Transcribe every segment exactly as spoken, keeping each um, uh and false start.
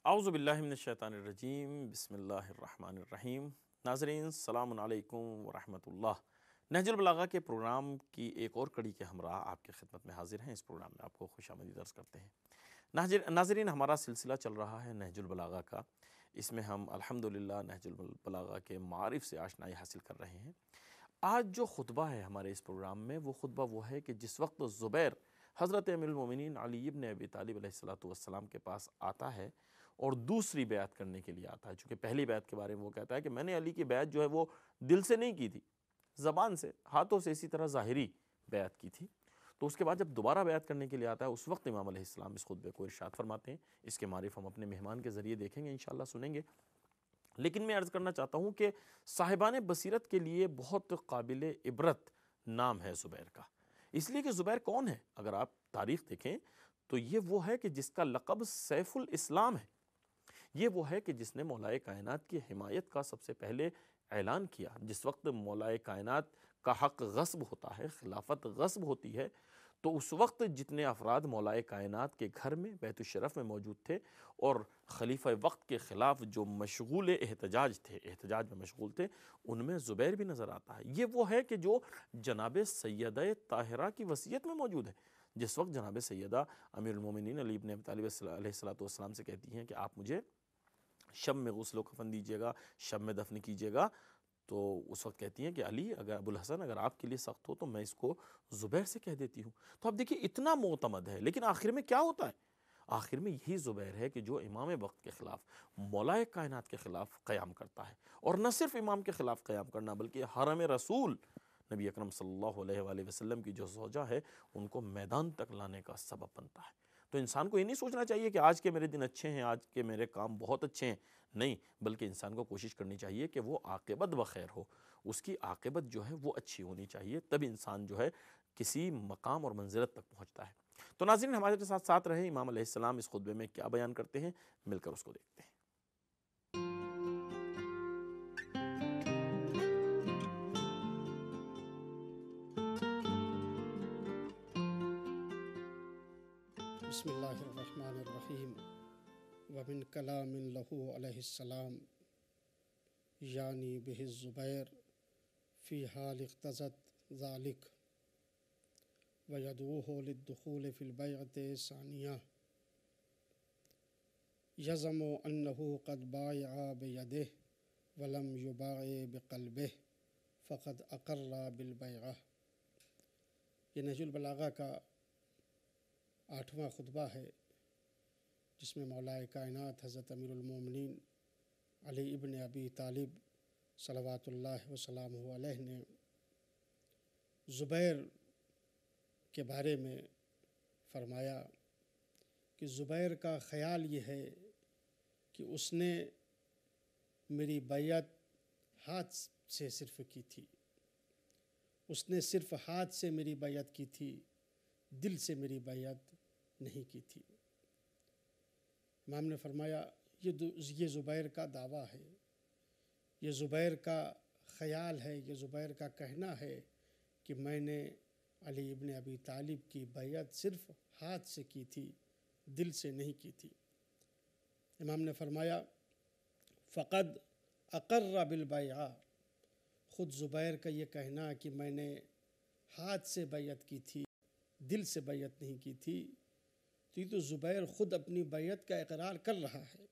اعوذ باللہ من الشیطان الرجیم، بسم اللہ الرحمن الرحیم۔ ناظرین السلام علیکم ورحمۃ اللہ۔ نہج البلاغہ کے پروگرام کی ایک اور کڑی کے ہمراہ آپ کی خدمت میں حاضر ہیں۔ اس پروگرام میں آپ کو خوش آمدید عرض کرتے ہیں۔ ناظرین، ہمارا سلسلہ چل رہا ہے نہج البلاغہ کا۔ اس میں ہم الحمدللہ نہج البلاغہ کے معارف سے آشنائی حاصل کر رہے ہیں۔ آج جو خطبہ ہے ہمارے اس پروگرام میں، وہ خطبہ وہ ہے کہ جس وقت زبیر حضرت امیر المومنین علی ابن ابی طالب علیہ الصلوۃ والسلام کے پاس آتا ہے اور دوسری بیعت کرنے کے لیے آتا ہے، چونکہ پہلی بیعت کے بارے میں وہ کہتا ہے کہ میں نے علی کی بیعت جو ہے وہ دل سے نہیں کی تھی، زبان سے، ہاتھوں سے، اسی طرح ظاہری بیعت کی تھی۔ تو اس کے بعد جب دوبارہ بیعت کرنے کے لیے آتا ہے، اس وقت امام علیہ السلام اس خطبے کو ارشاد فرماتے ہیں۔ اس کے معارف ہم اپنے مہمان کے ذریعے دیکھیں گے، انشاءاللہ سنیں گے۔ لیکن میں عرض کرنا چاہتا ہوں کہ صاحبان بصیرت کے لیے بہت قابل عبرت نام ہے زبیر کا، اس لیے کہ زبیر کون ہے؟ اگر آپ تاریخ دیکھیں تو یہ وہ ہے کہ جس کا لقب سیف الاسلام ہے۔ یہ وہ ہے کہ جس نے مولائے کائنات کی حمایت کا سب سے پہلے اعلان کیا۔ جس وقت مولائے کائنات کا حق غصب ہوتا ہے، خلافت غصب ہوتی ہے، تو اس وقت جتنے افراد مولائے کائنات کے گھر میں بیت الشرف میں موجود تھے اور خلیفہ وقت کے خلاف جو مشغول احتجاج تھے، احتجاج میں مشغول تھے، ان میں زبیر بھی نظر آتا ہے۔ یہ وہ ہے کہ جو جناب سیدہ طاہرہ کی وصیت میں موجود ہے۔ جس وقت جناب سیدہ امیر المومنین علی ابن ابی طالب علیہ الصلوۃ والسلام سے کہتی ہیں کہ آپ مجھے شب میں غسل و کفن دیجیے گا، شب میں دفن کیجیے گا، تو اس وقت کہتی ہیں کہ علی اگر ابو الحسن اگر آپ کے لیے سخت ہو تو میں اس کو زبیر سے کہہ دیتی ہوں۔ تو اب دیکھیے اتنا معتمد ہے، لیکن آخر میں کیا ہوتا ہے؟ آخر میں یہی زبیر ہے کہ جو امام وقت کے خلاف، مولائے کائنات کے خلاف قیام کرتا ہے، اور نہ صرف امام کے خلاف قیام کرنا بلکہ حرم رسول نبی اکرم صلی اللہ علیہ وآلہ وسلم کی جو زوجہ ہے ان کو میدان تک لانے کا سبب بنتا ہے۔ تو انسان کو یہ نہیں سوچنا چاہیے کہ آج کے میرے دن اچھے ہیں، آج کے میرے کام بہت اچھے ہیں، نہیں، بلکہ انسان کو کوشش کرنی چاہیے کہ وہ عاقبت بخیر ہو، اس کی عاقبت جو ہے وہ اچھی ہونی چاہیے، تب انسان جو ہے کسی مقام اور منزلت تک پہنچتا ہے۔ تو ناظرین، ہمارے ساتھ ساتھ رہیں، امام علیہ السلام اس خطبے میں کیا بیان کرتے ہیں، مل کر اس کو دیکھتے ہیں۔ بسم اللہ الرحمن الرحیم۔ ومن کلام لہو علیہ السلام یعنی بہ الزبیر فی حال اقتضت ذالک ویدعوہ للدخول فی البیعۃ ثانیہ یزعم انہ قد بایع بیدہ ولم یبایع بقلبہ فقد اقر بالبیعہ۔ یہ نہج البلاغہ کا آٹھواں خطبہ ہے، جس میں مولائے کائنات حضرت امیر المومنین علی ابن ابی طالب صلوات اللہ وسلامہ علیہ نے زبیر کے بارے میں فرمایا کہ زبیر کا خیال یہ ہے کہ اس نے میری بیعت ہاتھ سے صرف کی تھی، اس نے صرف ہاتھ سے میری بیعت کی تھی، دل سے میری بیعت نہیں کی تھی۔ امام نے فرمایا یہ یہ زبیر کا دعویٰ ہے، یہ زبیر کا خیال ہے، یہ زبیر کا کہنا ہے کہ میں نے علی ابن ابی طالب کی بیعت صرف ہاتھ سے کی تھی، دل سے نہیں کی تھی۔ امام نے فرمایا فقد اقر بالبیعہ، خود زبیر کا یہ کہنا کہ میں نے ہاتھ سے بیعت کی تھی، دل سے بیعت نہیں کی تھی، تو یہ تو زبیر خود اپنی بیعت کا اقرار کر رہا ہے۔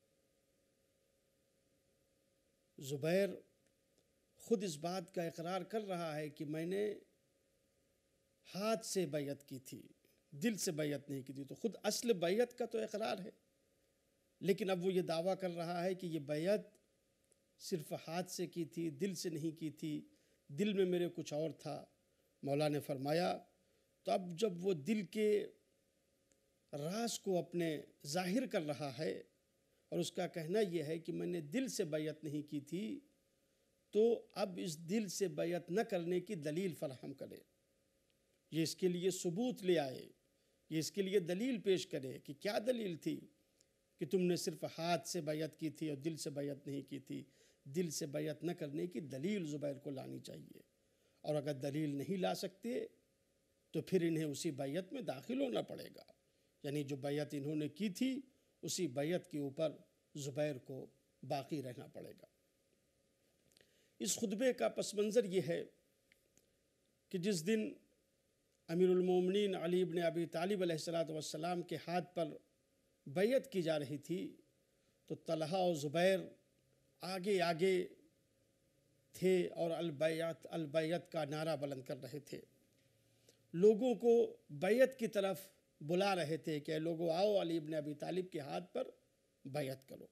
زبیر خود اس بات کا اقرار کر رہا ہے کہ میں نے ہاتھ سے بیعت کی تھی، دل سے بیعت نہیں کی تھی، تو خود اصل بیعت کا تو اقرار ہے، لیکن اب وہ یہ دعویٰ کر رہا ہے کہ یہ بیعت صرف ہاتھ سے کی تھی، دل سے نہیں کی تھی، دل میں میرے کچھ اور تھا۔ مولا نے فرمایا تو اب جب وہ دل کے راز کو اپنے ظاہر کر رہا ہے اور اس کا کہنا یہ ہے کہ میں نے دل سے بیعت نہیں کی تھی، تو اب اس دل سے بیعت نہ کرنے کی دلیل فراہم کرے، یہ اس کے لیے ثبوت لے آئے، یہ اس کے لیے دلیل پیش کرے کہ کیا دلیل تھی کہ تم نے صرف ہاتھ سے بیعت کی تھی اور دل سے بیعت نہیں کی تھی۔ دل سے بیعت نہ کرنے کی دلیل زبیر کو لانی چاہیے، اور اگر دلیل نہیں لا سکتے تو پھر انہیں اسی بیعت میں داخل ہونا پڑے گا، یعنی جو بیعت انہوں نے کی تھی اسی بیعت کے اوپر زبیر کو باقی رہنا پڑے گا۔ اس خطبے کا پس منظر یہ ہے کہ جس دن امیر المومنین علی بن ابی طالب علیہ الصلاۃ والسلام کے ہاتھ پر بیعت کی جا رہی تھی تو طلحہ و زبیر آگے آگے تھے اور البیعت البیعت کا نعرہ بلند کر رہے تھے، لوگوں کو بیعت کی طرف بلا رہے تھے کہ لوگوں آؤ علی بن ابی طالب کے ہاتھ پر بیعت کرو۔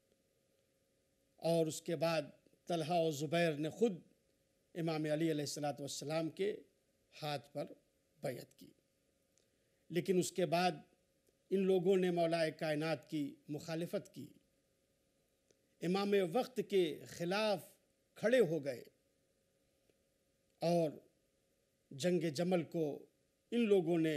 اور اس کے بعد طلحہ و زبیر نے خود امام علی علیہ الصلاۃ والسلام کے ہاتھ پر بیعت کی، لیکن اس کے بعد ان لوگوں نے مولا کائنات کی مخالفت کی، امام وقت کے خلاف کھڑے ہو گئے اور جنگ جمل کو ان لوگوں نے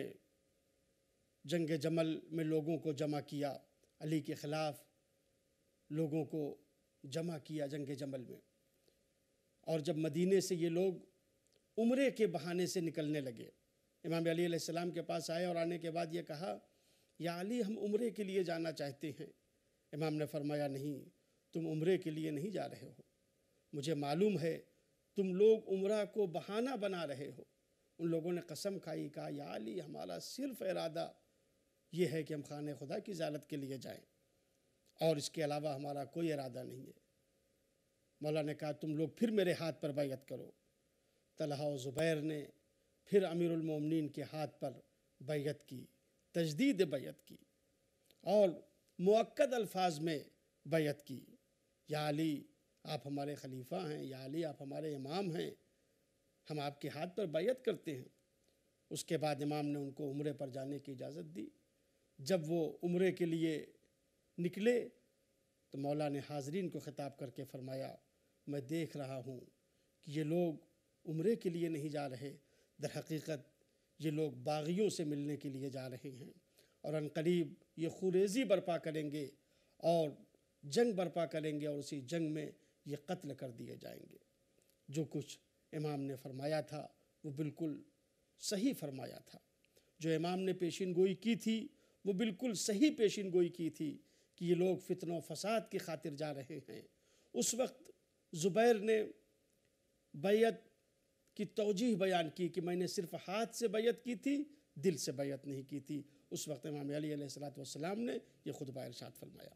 جنگ جمل میں لوگوں کو جمع کیا، علی کے خلاف لوگوں کو جمع کیا جنگ جمل میں۔ اور جب مدینے سے یہ لوگ عمرے کے بہانے سے نکلنے لگے، امام علی علیہ السلام کے پاس آئے اور آنے کے بعد یہ کہا یا علی ہم عمرے کے لیے جانا چاہتے ہیں۔ امام نے فرمایا نہیں، تم عمرے کے لیے نہیں جا رہے ہو، مجھے معلوم ہے تم لوگ عمرہ کو بہانہ بنا رہے ہو۔ ان لوگوں نے قسم کھائی، کہا یا علی ہمارا صرف ارادہ یہ ہے کہ ہم خانہ خدا کی زیارت کے لیے جائیں اور اس کے علاوہ ہمارا کوئی ارادہ نہیں ہے۔ مولا نے کہا تم لوگ پھر میرے ہاتھ پر بیعت کرو۔ طلحہ و زبیر نے پھر امیر المومنین کے ہاتھ پر بیعت کی، تجدید بیعت کی اور مؤکد الفاظ میں بیعت کی، یا علی آپ ہمارے خلیفہ ہیں، یا علی آپ ہمارے امام ہیں، ہم آپ کے ہاتھ پر بیعت کرتے ہیں۔ اس کے بعد امام نے ان کو عمرے پر جانے کی اجازت دی۔ جب وہ عمرے کے لیے نکلے تو مولا نے حاضرین کو خطاب کر کے فرمایا میں دیکھ رہا ہوں کہ یہ لوگ عمرے کے لیے نہیں جا رہے، در حقیقت یہ لوگ باغیوں سے ملنے کے لیے جا رہے ہیں اور عنقریب یہ خوریزی برپا کریں گے اور جنگ برپا کریں گے اور اسی جنگ میں یہ قتل کر دیے جائیں گے۔ جو کچھ امام نے فرمایا تھا وہ بالکل صحیح فرمایا تھا، جو امام نے پیشین گوئی کی تھی وہ بالکل صحیح پیشین گوئی کی تھی کہ یہ لوگ فتنہ و فساد کی خاطر جا رہے ہیں۔ اس وقت زبیر نے بیعت کی توجیہ بیان کی کہ میں نے صرف ہاتھ سے بیعت کی تھی، دل سے بیعت نہیں کی تھی۔ اس وقت امام علی علیہ الصلاۃ والسلام نے یہ خطبہ ارشاد فرمایا۔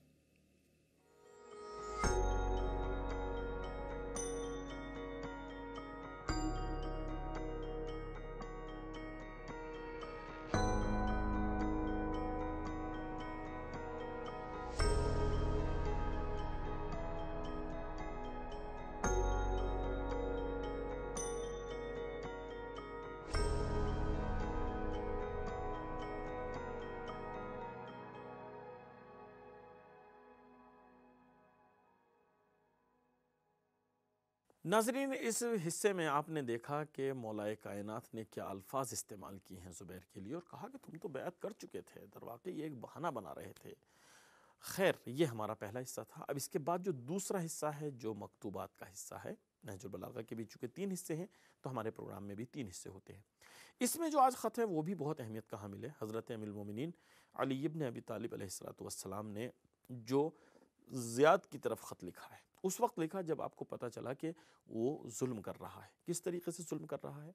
ناظرین اس حصے میں آپ نے دیکھا کہ مولا کائنات نے کیا الفاظ استعمال کیے ہیں زبیر کے لیے، اور کہا کہ تم تو بیعت کر چکے تھے، در واقع یہ ایک بہانہ بنا رہے تھے۔ خیر یہ ہمارا پہلا حصہ تھا۔ اب اس کے بعد جو دوسرا حصہ ہے جو مکتوبات کا حصہ ہے، نہج البلاغہ کے بھی چونکہ تین حصے ہیں تو ہمارے پروگرام میں بھی تین حصے ہوتے ہیں۔ اس میں جو آج خط ہے وہ بھی بہت اہمیت کا حامل ہے۔ حضرت امیر المومنین علی بن ابی طالب علیہ الصلوۃ والسلام نے جو زیاد کی طرف خط لکھا ہے، اس وقت لکھا جب آپ کو پتہ چلا کہ وہ ظلم کر رہا ہے۔ کس طریقے سے ظلم کر رہا ہے؟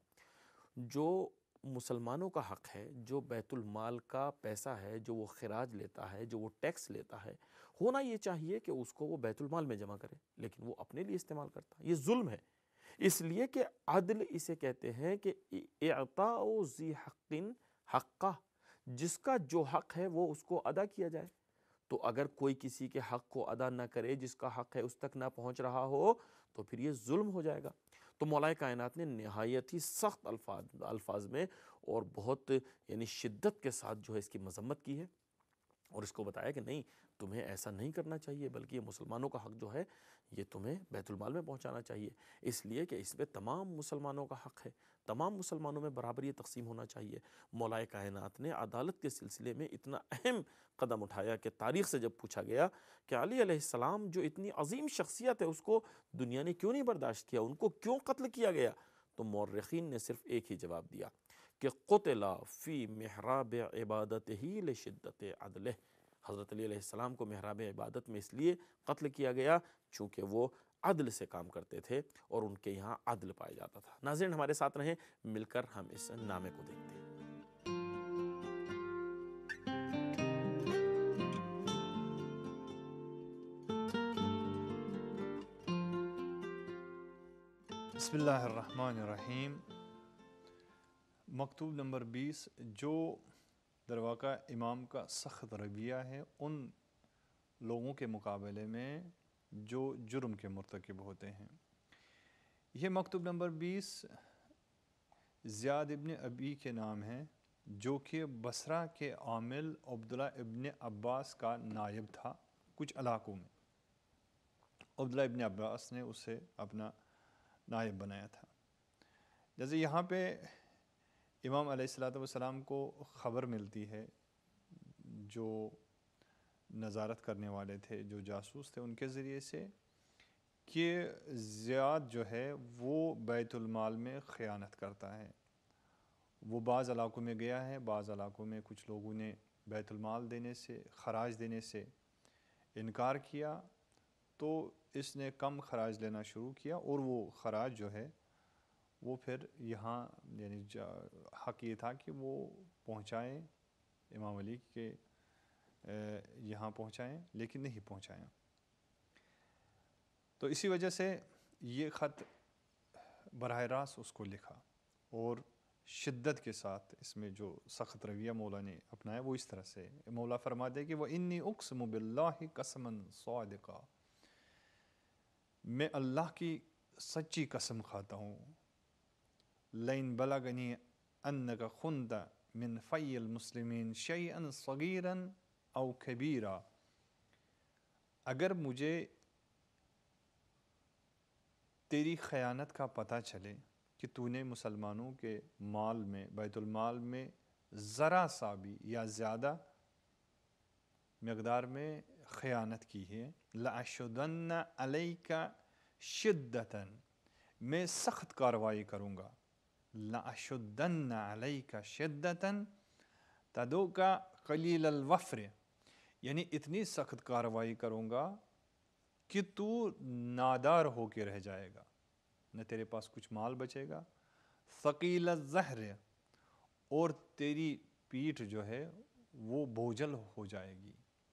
جو مسلمانوں کا حق ہے، جو بیت المال کا پیسہ ہے، جو وہ خراج لیتا ہے، جو وہ ٹیکس لیتا ہے، ہونا یہ چاہیے کہ اس کو وہ بیت المال میں جمع کرے، لیکن وہ اپنے لیے استعمال کرتا ہے۔ یہ ظلم ہے، اس لیے کہ عدل اسے کہتے ہیں کہ اعطاء ذی حق حقہ، جس کا جو حق ہے وہ اس کو ادا کیا جائے۔ تو اگر کوئی کسی کے حق کو ادا نہ کرے، جس کا حق ہے اس تک نہ پہنچ رہا ہو، تو پھر یہ ظلم ہو جائے گا۔ تو مولا کائنات نے نہایت ہی سخت الفاظ الفاظ میں اور بہت یعنی شدت کے ساتھ جو ہے اس کی مذمت کی ہے اور اس کو بتایا کہ نہیں، تمہیں ایسا نہیں کرنا چاہیے، بلکہ یہ مسلمانوں کا حق جو ہے یہ تمہیں بیت المال میں پہنچانا چاہیے، اس لیے کہ اس پہ تمام مسلمانوں کا حق ہے، تمام مسلمانوں میں برابر یہ تقسیم ہونا چاہیے۔ مولا کائنات نے عدالت کے سلسلے میں اتنا اہم قدم اٹھایا کہ تاریخ سے جب پوچھا گیا کہ علی علیہ السلام جو اتنی عظیم شخصیت ہے اس کو دنیا نے کیوں نہیں برداشت کیا، ان کو کیوں قتل کیا گیا، تو مورخین نے صرف ایک ہی جواب دیا کہ قتل فی محراب عبادتہ لشدت عدلہ، حضرت علی علیہ السلام کو محراب عبادت میں اس لیے قتل کیا گیا چونکہ وہ عدل سے کام کرتے تھے اور ان کے یہاں عدل پایا جاتا تھا۔ ناظرین ہمارے ساتھ رہیں، مل کر ہم اس نامے کو دیکھتے ہیں۔ بسم اللہ الرحمن الرحیم۔ مکتوب نمبر بیس، جو در واقع امام کا سخت رویہ ہے ان لوگوں کے مقابلے میں جو جرم کے مرتکب ہوتے ہیں۔ یہ مکتوب نمبر بیس زیاد ابن ابی کے نام ہے، جو کہ بصرہ کے عامل عبداللہ ابن عباس کا نائب تھا کچھ علاقوں میں۔ عبداللہ ابن عباس نے اسے اپنا نائب بنایا تھا۔ جیسے یہاں پہ امام علیہ الصلوۃ والسلام کو خبر ملتی ہے، جو نظارت کرنے والے تھے، جو جاسوس تھے، ان کے ذریعے سے کہ زیاد جو ہے وہ بیت المال میں خیانت کرتا ہے۔ وہ بعض علاقوں میں گیا ہے، بعض علاقوں میں کچھ لوگوں نے بیت المال دینے سے، خراج دینے سے انکار کیا، تو اس نے کم خراج لینا شروع کیا، اور وہ خراج جو ہے وہ پھر یہاں یعنی حق یہ تھا کہ وہ پہنچائیں امام علی کے یہاں پہنچائیں، لیکن نہیں پہنچایا۔ تو اسی وجہ سے یہ خط براہ راست اس کو لکھا، اور شدت کے ساتھ اس میں جو سخت رویہ مولا نے اپنایا وہ اس طرح سے مولا فرماتے کہ وَإِنِّي أُقْسِمُ بِاللَّهِ قَسْمًا صَادِقًا، میں اللہ کی سچی قسم کھاتا ہوں، لَإِن بَلَغَنِي أَنَّكَ خُنْتَ مِنْ فَيِّ الْمُسْلِمِينَ شَيْئًا صَغِيرًا أَوْ كَبِيرًا، اگر مجھے تیری خیانت کا پتہ چلے کہ تو نے مسلمانوں کے مال میں، بیت المال میں ذرا سا بھی یا زیادہ مقدار میں خیانت کی ہے، لَأَشُدَّنَّ عَلَيْكَ شِدَّةً، میں سخت کارروائی کروں گا، لَأَشُدَّنَّ عَلَيْكَ شِدَّةً تَدُوكَ قَلِيلَ الْوَفْرِ، یعنی اتنی سخت کارروائی کروں گا کہ تو نادار ہو کے رہ جائے گا، نہ تیرے پاس کچھ مال بچے گا، ثقیل الظہر، اور تیری پیٹھ جو ہے وہ بوجھل ہو جائے گی،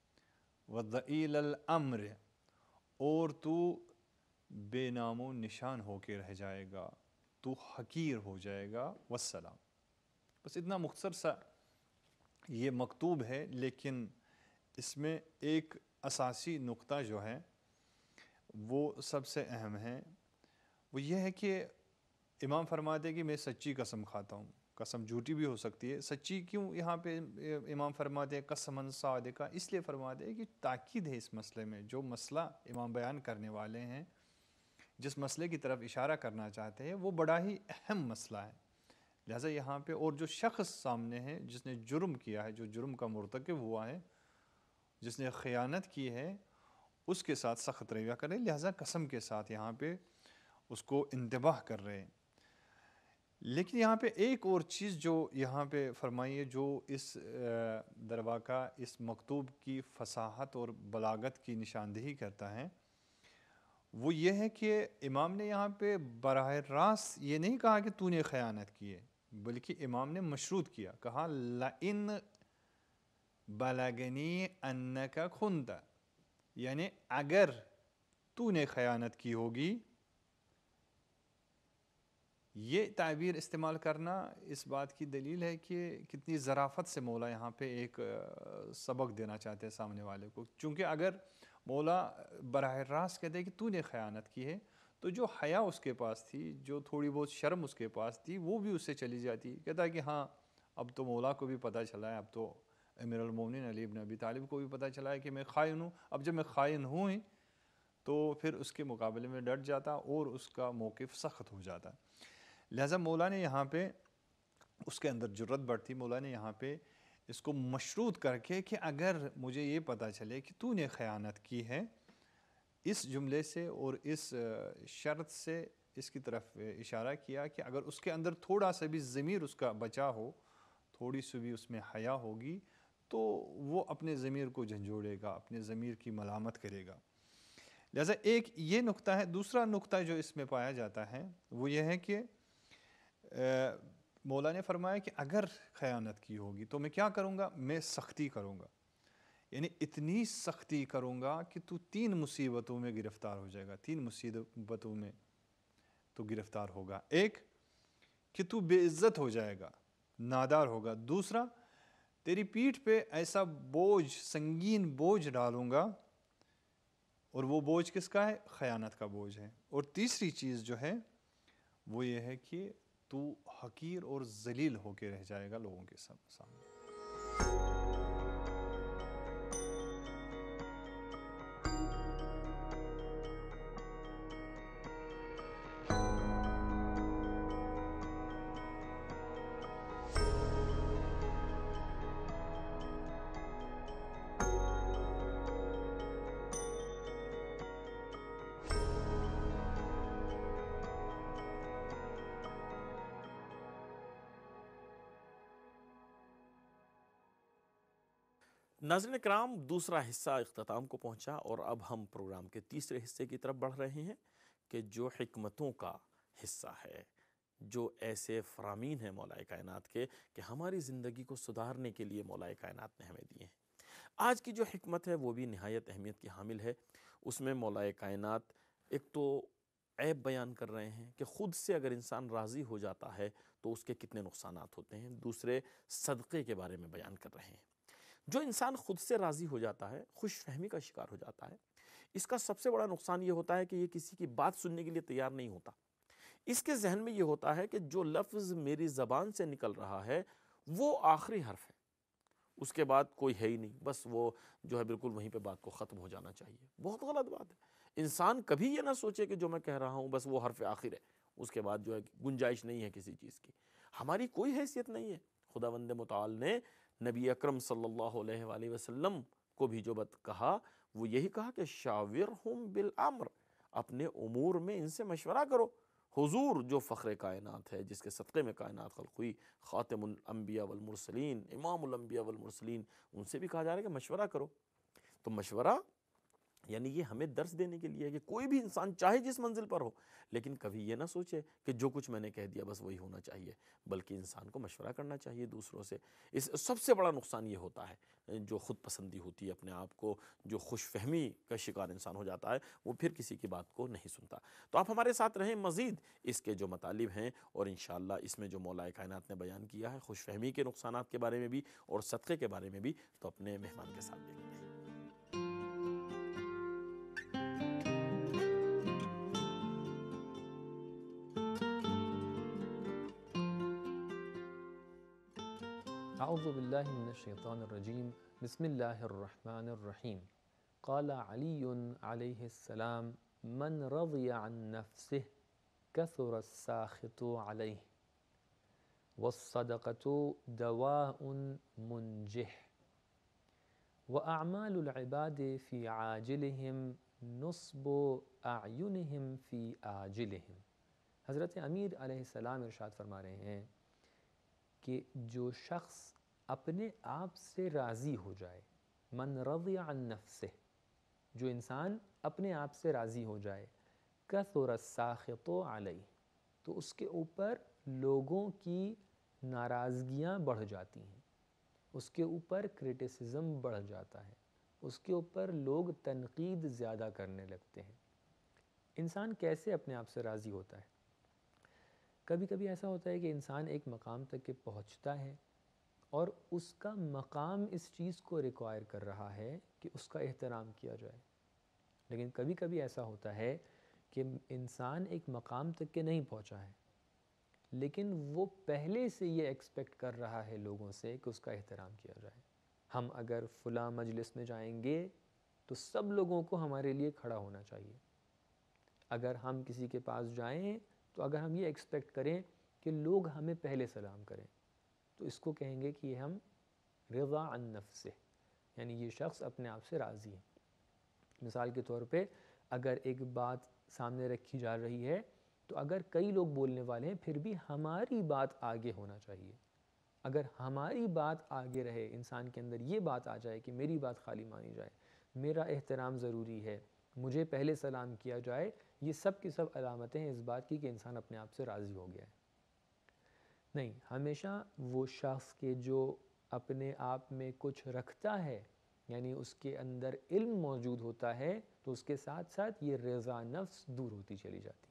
وضئیل الامر، اور تو بے نام و نشان ہو کے رہ جائے گا، تو حقیر ہو جائے گا، والسلام۔ بس اتنا مختصر سا یہ مکتوب ہے، لیکن اس میں ایک اساسی نقطہ جو ہے وہ سب سے اہم ہے، وہ یہ ہے کہ امام فرماتے ہیں کہ میں سچی قسم کھاتا ہوں۔ قسم جھوٹی بھی ہو سکتی ہے، سچی کیوں یہاں پہ امام فرماتے ہیں قسماً صادقہ، اس لیے فرماتے ہیں کہ تاکید ہے اس مسئلے میں، جو مسئلہ امام بیان کرنے والے ہیں، جس مسئلے کی طرف اشارہ کرنا چاہتے ہیں وہ بڑا ہی اہم مسئلہ ہے، لہٰذا یہاں پہ اور جو شخص سامنے ہے جس نے جرم کیا ہے، جو جرم کا مرتکب ہوا ہے، جس نے خیانت کی ہے، اس کے ساتھ سخت رویہ کرے، لہٰذا قسم کے ساتھ یہاں پہ اس کو انتباہ کر رہے ہیں۔ لیکن یہاں پہ ایک اور چیز جو یہاں پہ فرمائی ہے، جو اس در واقع اس مکتوب کی فصاحت اور بلاغت کی نشاندہی کرتا ہے، وہ یہ ہے کہ امام نے یہاں پہ براہ راست یہ نہیں کہا کہ تو نے خیانت کی ہے، بلکہ امام نے مشروط کیا، کہا لَإِن بَلَغَنِي أَنَّكَ خُنْتَ، یعنی اگر تو نے خیانت کی ہوگی۔ یہ تعبیر استعمال کرنا اس بات کی دلیل ہے کہ کتنی ظرافت سے مولا یہاں پہ ایک سبق دینا چاہتے ہیں سامنے والے کو، چونکہ اگر مولا براہ راست کہتے ہیں کہ تو نے خیانت کی ہے، تو جو حیا اس کے پاس تھی، جو تھوڑی بہت شرم اس کے پاس تھی، وہ بھی اس سے چلی جاتی، کہتا ہے کہ ہاں اب تو مولا کو بھی پتہ چلا ہے، اب تو امیر المومنین علی بن ابی طالب کو بھی پتہ چلا ہے کہ میں خائن ہوں، اب جب میں خائن ہوں ہی تو پھر اس کے مقابلے میں ڈٹ جاتا اور اس کا موقف سخت ہو جاتا۔ لہٰذا مولا نے یہاں پہ اس کے اندر جرت بڑھتی، مولا نے یہاں پہ اس کو مشروط کر کے کہ اگر مجھے یہ پتہ چلے کہ تو نے خیانت کی ہے، اس جملے سے اور اس شرط سے اس کی طرف اشارہ کیا کہ اگر اس کے اندر تھوڑا سا بھی ضمیر اس کا بچا ہو، تھوڑی سی بھی اس میں حیا ہوگی، تو وہ اپنے ضمیر کو جھنجھوڑے گا، اپنے ضمیر کی ملامت کرے گا۔ لہٰذا ایک یہ نقطہ ہے۔ دوسرا نقطہ جو اس میں پایا جاتا ہے وہ یہ ہے کہ مولا نے فرمایا کہ اگر خیانت کی ہوگی تو میں کیا کروں گا؟ میں سختی کروں گا، یعنی اتنی سختی کروں گا کہ تو تین مصیبتوں میں گرفتار ہو جائے گا۔ تین مصیبتوں میں تو گرفتار ہوگا۔ ایک کہ تو بے عزت ہو جائے گا، نادار ہوگا۔ دوسرا، تیری پیٹھ پہ ایسا بوجھ، سنگین بوجھ ڈالوں گا، اور وہ بوجھ کس کا ہے؟ خیانت کا بوجھ ہے۔ اور تیسری چیز جو ہے وہ یہ ہے کہ تو حقیر اور ذلیل ہو کے رہ جائے گا لوگوں کے سامنے۔ ناظرین کرام، دوسرا حصہ اختتام کو پہنچا اور اب ہم پروگرام کے تیسرے حصے کی طرف بڑھ رہے ہیں کہ جو حکمتوں کا حصہ ہے، جو ایسے فرامین ہیں مولا کائنات کے کہ ہماری زندگی کو سدھارنے کے لیے مولا کائنات نے ہمیں دیے ہیں۔ آج کی جو حکمت ہے وہ بھی نہایت اہمیت کی حامل ہے۔ اس میں مولا کائنات ایک تو عیب بیان کر رہے ہیں کہ خود سے اگر انسان راضی ہو جاتا ہے تو اس کے کتنے نقصانات ہوتے ہیں۔ دوسرے، صدقے کے بارے میں بیان کر رہے ہیں۔ جو انسان خود سے راضی ہو جاتا ہے، خوش فہمی کا شکار ہو جاتا ہے، اس کا سب سے بڑا نقصان یہ ہوتا ہے کہ یہ کسی کی بات سننے کے لیے تیار نہیں ہوتا۔ اس کے ذہن میں یہ ہوتا ہے کہ جو لفظ میری زبان سے نکل رہا ہے وہ آخری حرف ہے، اس کے بعد کوئی ہے ہی نہیں، بس وہ جو ہے بالکل وہیں پہ بات کو ختم ہو جانا چاہیے۔ بہت غلط بات ہے۔ انسان کبھی یہ نہ سوچے کہ جو میں کہہ رہا ہوں بس وہ حرف آخر ہے، اس کے بعد جو ہے گنجائش نہیں ہے کسی چیز کی۔ ہماری کوئی حیثیت نہیں ہے۔ خداوند متعال نے نبی اکرم صلی اللہ علیہ وآلہ وسلم کو بھی جو بات کہا وہ یہی کہا کہ شاورہم بالامر، اپنے امور میں ان سے مشورہ کرو۔ حضور جو فخر کائنات ہے، جس کے صدقے میں کائنات خلق ہوئی، خاتم الانبیاء والمرسلین، امام الانبیاء والمرسلین، ان سے بھی کہا جا رہا ہے کہ مشورہ کرو۔ تو مشورہ یعنی یہ ہمیں درس دینے کے لیے کہ کوئی بھی انسان چاہے جس منزل پر ہو، لیکن کبھی یہ نہ سوچے کہ جو کچھ میں نے کہہ دیا بس وہی ہونا چاہیے، بلکہ انسان کو مشورہ کرنا چاہیے دوسروں سے۔ اس سب سے بڑا نقصان یہ ہوتا ہے جو خود پسندی ہوتی ہے، اپنے آپ کو جو خوش فہمی کا شکار انسان ہو جاتا ہے، وہ پھر کسی کی بات کو نہیں سنتا۔ تو آپ ہمارے ساتھ رہیں، مزید اس کے جو مطالب ہیں اور انشاءاللہ اس میں جو مولا کائنات نے بیان کیا ہے خوش فہمی کے نقصانات کے بارے میں بھی اور صدقے کے بارے میں بھی، تو اپنے مہمان کے ساتھ دیکھیں گے۔ اعوذ باللہ من الشیطان الرجیم، بسم اللہ الرحمن الرحیم۔ قال علی علیہ السلام: من رضی عن نفسہ کثر الساخط علیہ، والصدقۃ دواء منجح، واعمال العباد فی عاجلہم نصب اعینہم فی آجلہم۔ حضرت امیر علیہ السلام ارشاد فرما رہے ہیں کہ جو شخص اپنے آپ سے راضی ہو جائے، من رضی عن نفسہ، جو انسان اپنے آپ سے راضی ہو جائے، کثر الساخط علیہ، تو اس کے اوپر لوگوں کی ناراضگیاں بڑھ جاتی ہیں، اس کے اوپر کرٹیسزم بڑھ جاتا ہے، اس کے اوپر لوگ تنقید زیادہ کرنے لگتے ہیں۔ انسان کیسے اپنے آپ سے راضی ہوتا ہے؟ کبھی کبھی ایسا ہوتا ہے کہ انسان ایک مقام تک کہ پہنچتا ہے اور اس کا مقام اس چیز کو ریکوائر کر رہا ہے کہ اس کا احترام کیا جائے، لیکن کبھی کبھی ایسا ہوتا ہے کہ انسان ایک مقام تک کہ نہیں پہنچا ہے، لیکن وہ پہلے سے یہ ایکسپیکٹ کر رہا ہے لوگوں سے کہ اس کا احترام کیا جائے۔ ہم اگر فلاں مجلس میں جائیں گے تو سب لوگوں کو ہمارے لیے کھڑا ہونا چاہیے۔ اگر ہم کسی کے پاس جائیں تو اگر ہم یہ ایکسپیکٹ کریں کہ لوگ ہمیں پہلے سلام کریں، تو اس کو کہیں گے کہ یہ ہم رضا عن نفسہ، یعنی یہ شخص اپنے آپ سے راضی ہے۔ مثال کے طور پہ اگر ایک بات سامنے رکھی جا رہی ہے تو اگر کئی لوگ بولنے والے ہیں پھر بھی ہماری بات آگے ہونا چاہیے۔ اگر ہماری بات آگے رہے، انسان کے اندر یہ بات آ جائے کہ میری بات خالی مانی جائے، میرا احترام ضروری ہے، مجھے پہلے سلام کیا جائے، یہ سب کی سب علامتیں ہیں اس بات کی کہ انسان اپنے آپ سے راضی ہو گیا ہے۔ نہیں، ہمیشہ وہ شخص کے جو اپنے آپ میں کچھ رکھتا ہے، یعنی اس کے اندر علم موجود ہوتا ہے، تو اس کے ساتھ ساتھ یہ رضا نفس دور ہوتی چلی جاتی ہے۔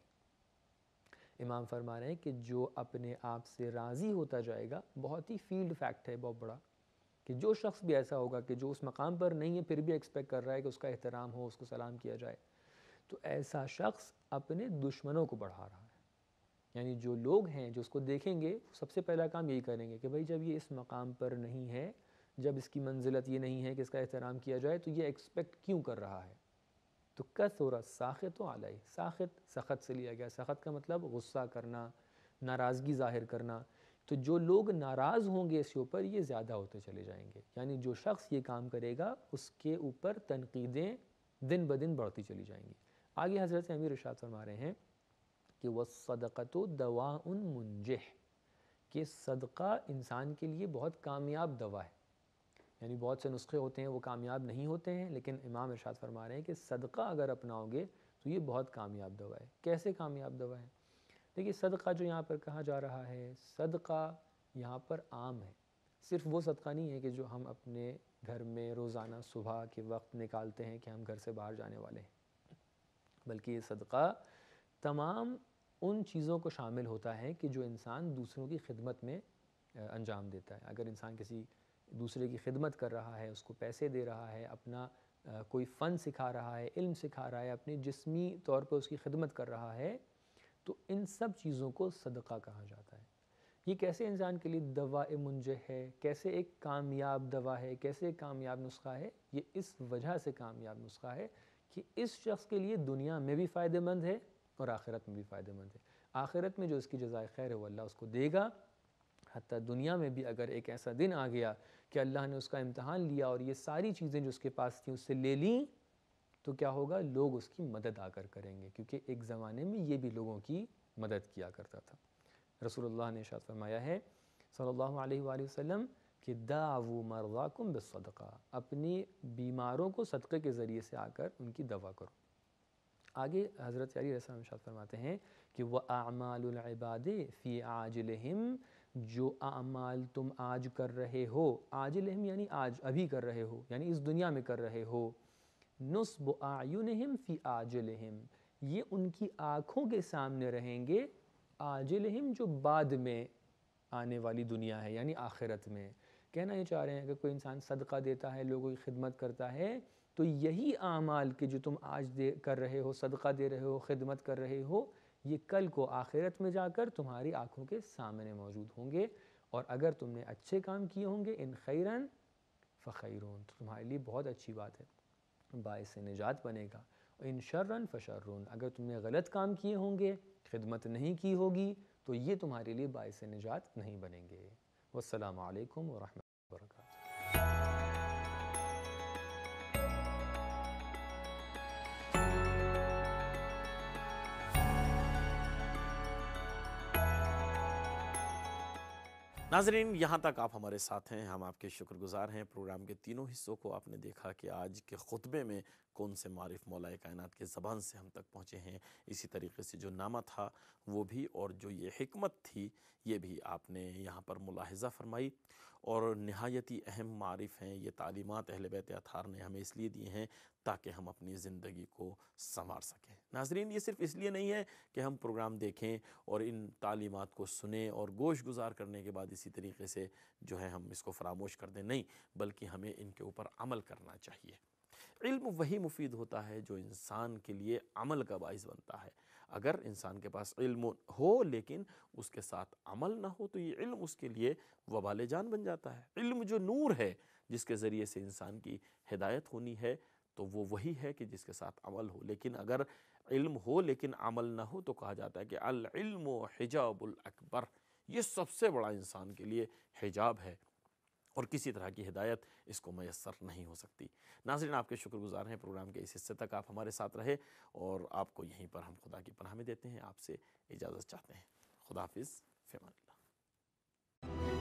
امام فرما رہے ہیں کہ جو اپنے آپ سے راضی ہوتا جائے گا، بہت ہی فیلڈ فیکٹ ہے بہت بڑا، کہ جو شخص بھی ایسا ہوگا کہ جو اس مقام پر نہیں ہے پھر بھی ایکسپیکٹ کر رہا ہے کہ اس کا احترام ہو، اس کو سلام کیا جائے، تو ایسا شخص اپنے دشمنوں کو بڑھا رہا ہے۔ یعنی جو لوگ ہیں جو اس کو دیکھیں گے، سب سے پہلا کام یہی کریں گے کہ بھائی جب یہ اس مقام پر نہیں ہے، جب اس کی منزلت یہ نہیں ہے کہ اس کا احترام کیا جائے، تو یہ ایکسپیکٹ کیوں کر رہا ہے؟ تو کثر الساخط علیہ، ساخط سخط سے لیا گیا، سخط کا مطلب غصہ کرنا، ناراضگی ظاہر کرنا، تو جو لوگ ناراض ہوں گے اس کے اوپر یہ زیادہ ہوتے چلے جائیں گے۔ یعنی جو شخص یہ کام کرے گا اس کے اوپر تنقیدیں دن بدن بڑھتی چلی جائیں گی۔ آگے حضرت امیر ارشاد فرما رہے ہیں کہ وَالصَّدَقَةُ دَوَاءٌ مُنْجِحٌ، کہ صدقہ انسان کے لیے بہت کامیاب دوا ہے۔ یعنی بہت سے نسخے ہوتے ہیں وہ کامیاب نہیں ہوتے ہیں، لیکن امام ارشاد فرما رہے ہیں کہ صدقہ اگر اپناؤ گے تو یہ بہت کامیاب دوا ہے۔ کیسے کامیاب دوا ہے؟ دیکھیے صدقہ جو یہاں پر کہا جا رہا ہے، صدقہ یہاں پر عام ہے، صرف وہ صدقہ نہیں ہے کہ جو ہم اپنے گھر میں روزانہ صبح کے وقت نکالتے ہیں کہ ہم گھر سے باہر جانے والے ہیں، بلکہ یہ صدقہ تمام ان چیزوں کو شامل ہوتا ہے کہ جو انسان دوسروں کی خدمت میں انجام دیتا ہے۔ اگر انسان کسی دوسرے کی خدمت کر رہا ہے، اس کو پیسے دے رہا ہے، اپنا کوئی فن سکھا رہا ہے، علم سکھا رہا ہے، اپنی جسمی طور پر اس کی خدمت کر رہا ہے، تو ان سب چیزوں کو صدقہ کہا جاتا ہے۔ یہ کیسے انسان کے لیے دوا منجح ہے، کیسے ایک کامیاب دوا ہے، کیسے ایک کامیاب نسخہ ہے؟ یہ اس وجہ سے کامیاب نسخہ ہے کہ اس شخص کے لیے دنیا میں بھی فائدہ مند ہے اور آخرت میں بھی فائدہ مند ہے۔ آخرت میں جو اس کی جزائے خیر ہے وہ اللہ اس کو دے گا، حتیٰ دنیا میں بھی اگر ایک ایسا دن آ گیا کہ اللہ نے اس کا امتحان لیا اور یہ ساری چیزیں جو اس کے پاس تھیں اس سے لے لیں، تو کیا ہوگا؟ لوگ اس کی مدد آ کر کریں گے، کیونکہ ایک زمانے میں یہ بھی لوگوں کی مدد کیا کرتا تھا۔ رسول اللہ نے ارشاد فرمایا ہے صلی اللہ علیہ وآلہ وسلم کہ داعوا مرضاکم بالصدقہ، اپنی بیماروں کو صدقے کے ذریعے سے آ کر ان کی دوا کرو۔ آگے حضرت علی علیہ السلام ارشاد فرماتے ہیں کہ وَأَعْمَالُ الْعِبَادِ فِي عَاجِلِهِمْ، جو اعمال تم آج کر رہے ہو، عاجلہم یعنی آج ابھی کر رہے ہو، یعنی اس دنیا میں کر رہے ہو، نصب اعینہم فی عاجلہم، یہ ان کی آنکھوں کے سامنے رہیں گے، عاجلہم جو بعد میں آنے والی دنیا ہے یعنی آخرت میں۔ کہنا یہ چاہ رہے ہیں کہ کوئی انسان صدقہ دیتا ہے، لوگوں کی خدمت کرتا ہے، تو یہی اعمال کہ جو تم آج دے کر رہے ہو، صدقہ دے رہے ہو، خدمت کر رہے ہو، یہ کل کو آخرت میں جا کر تمہاری آنکھوں کے سامنے موجود ہوں گے، اور اگر تم نے اچھے کام کیے ہوں گے، ان خیرن فخیرون، تو تمہارے لیے بہت اچھی بات ہے، باعث نجات بنے گا، ان شرن فشرون، اگر تم نے غلط کام کیے ہوں گے، خدمت نہیں کی ہوگی، تو یہ تمہارے لیے باعث نجات نہیں بنیں گے۔ والسلام علیکم ورحمۃ اللہ وبرکاتہ۔ ناظرین، یہاں تک آپ ہمارے ساتھ ہیں، ہم آپ کے شکر گزار ہیں۔ پروگرام کے تینوں حصوں کو آپ نے دیکھا کہ آج کے خطبے میں کون سے معرف مولا کائنات کے زبان سے ہم تک پہنچے ہیں، اسی طریقے سے جو نامہ تھا وہ بھی، اور جو یہ حکمت تھی یہ بھی آپ نے یہاں پر ملاحظہ فرمائی، اور نہایتی اہم معارف ہیں یہ تعلیمات اہل بیت اطہار نے ہمیں اس لیے دی ہیں تاکہ ہم اپنی زندگی کو سنوار سکیں۔ ناظرین، یہ صرف اس لیے نہیں ہے کہ ہم پروگرام دیکھیں اور ان تعلیمات کو سنیں اور گوش گزار کرنے کے بعد اسی طریقے سے جو ہے ہم اس کو فراموش کر دیں، نہیں، بلکہ ہمیں ان کے اوپر عمل کرنا چاہیے۔ علم وہی مفید ہوتا ہے جو انسان کے لیے عمل کا باعث بنتا ہے۔ اگر انسان کے پاس علم ہو لیکن اس کے ساتھ عمل نہ ہو تو یہ علم اس کے لیے وبال جان بن جاتا ہے۔ علم جو نور ہے جس کے ذریعے سے انسان کی ہدایت ہونی ہے تو وہ وہی ہے کہ جس کے ساتھ عمل ہو، لیکن اگر علم ہو لیکن عمل نہ ہو تو کہا جاتا ہے کہ العلم حجاب الاکبر، یہ سب سے بڑا انسان کے لیے حجاب ہے اور کسی طرح کی ہدایت اس کو میسر نہیں ہو سکتی۔ ناظرین، آپ کے شکر گزار ہیں، پروگرام کے اس حصے تک آپ ہمارے ساتھ رہے، اور آپ کو یہیں پر ہم خدا کی پناہ میں دیتے ہیں، آپ سے اجازت چاہتے ہیں۔ خدا حافظ، فی امان اللہ۔